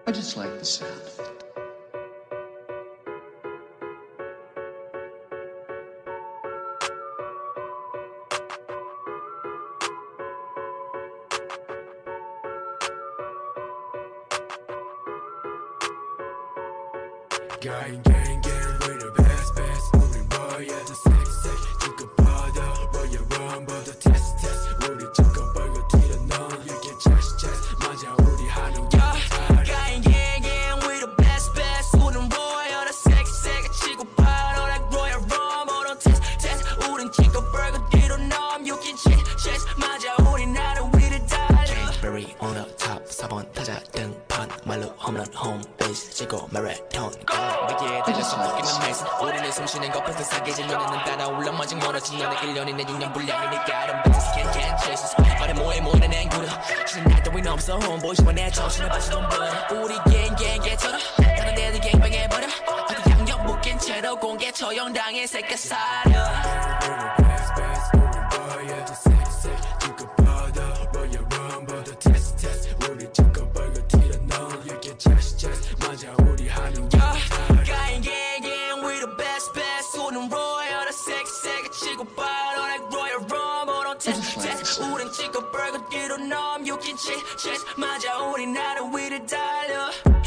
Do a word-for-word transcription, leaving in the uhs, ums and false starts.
I just like the sound of it. Gang, gang, gang, we the best, best. 우리 뭐야도 섹시, 두꺼 뻗어. 뭐야, 럼버도 test, test. 우리 두꺼 벌고 뒤로 넌 이렇게 chest, chest. 맞아, 우리 하는 게 다. Gang, gang, gang, we the best, best. 우린 뭐야도 섹시, 치고 뻗어. Like Royal Rumble, test, test. 우린 두꺼 벌고 뒤로 넌 이렇게 chest, chest. 맞아, 우리 나를 위를 달려. Berry on the top, 사 번 타자 등판. 말로 홈런, 홈 베이스 치고 마라톤. 내게 달려서 느끼는 메이스. 우리는 숨쉬는 것부터 사계절 눈에는 따라올라 마직 멀어진 너는 일 년이내 육 년 분량이니까 이런 business can't can't chase us. 말해 뭐해 뭐해 내 앵구려. 쉬는 날 따윈 없어 homeboys 내 정신을 다시 돈 벌어. 우리 gang gang 개처럼 다른 애들 갱뱅해버려. 어디 양념 묶인 채로 공개 처형당해 새끼 사려. 치고 빠져 like Royal Rumble test test. 우린 치고 벌고 뒤로 넘 You can chase chase. 맞아 우리 나를 위를 달려.